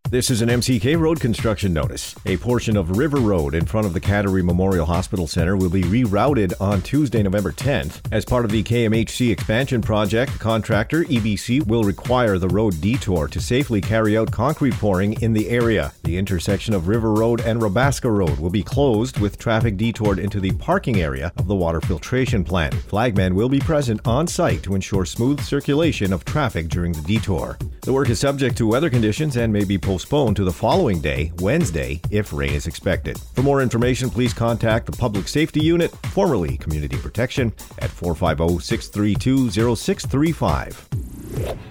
This is an MCK road construction notice. A portion of River Road in front of the Cattery Memorial Hospital Center will be rerouted on Tuesday, November 10th. As part of the KMHC expansion project, contractor EBC will require the road detour to safely carry out concrete pouring in the area. The intersection of River Road and Robaska Road will be closed with traffic detoured into the parking area of the water filtration plant. Flagmen will be present on site to ensure smooth circulation of traffic during the detour. The work is subject to weather conditions and may be postponed to the following day, Wednesday, if rain is expected. For more information, please contact the Public Safety Unit, formerly Community Protection, at 450-632-0635.